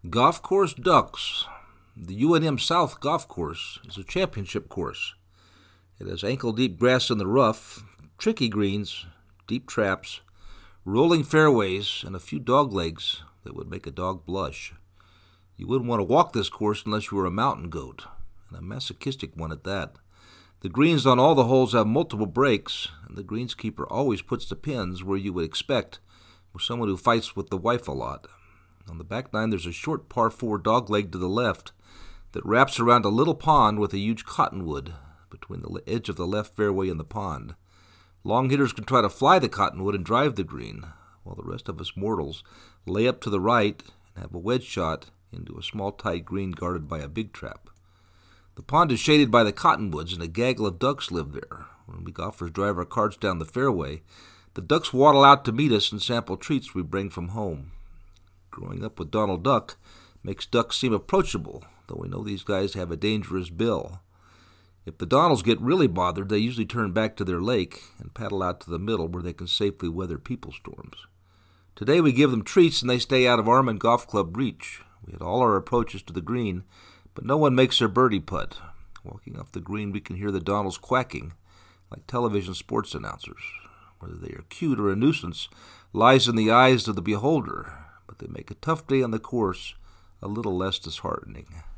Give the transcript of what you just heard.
Golf Course Ducks. The UNM South Golf Course is a championship course. It has ankle-deep grass in the rough, tricky greens, deep traps, rolling fairways, and a few doglegs that would make a dog blush. You wouldn't want to walk this course unless you were a mountain goat, and a masochistic one at that. The greens on all the holes have multiple breaks, and the greenskeeper always puts the pins where you would expect with someone who fights with the wife a lot. On the back nine, there's a short par 4 dogleg to the left that wraps around a little pond with a huge cottonwood between the edge of the left fairway and the pond. Long hitters can try to fly the cottonwood and drive the green, while the rest of us mortals lay up to the right and have a wedge shot into a small tight green guarded by a big trap. The pond is shaded by the cottonwoods, and a gaggle of ducks live there. When we golfers drive our carts down the fairway, the ducks waddle out to meet us and sample treats we bring from home. Growing up with Donald Duck makes ducks seem approachable, though we know these guys have a dangerous bill. If the Donalds get really bothered, they usually turn back to their lake and paddle out to the middle where they can safely weather people storms. Today we give them treats and they stay out of Armand Golf Club reach. We had all our approaches to the green, but no one makes their birdie putt. Walking off the green, we can hear the Donalds quacking like television sports announcers. Whether they are cute or a nuisance lies in the eyes of the beholder, but they make a tough day on the course a little less disheartening.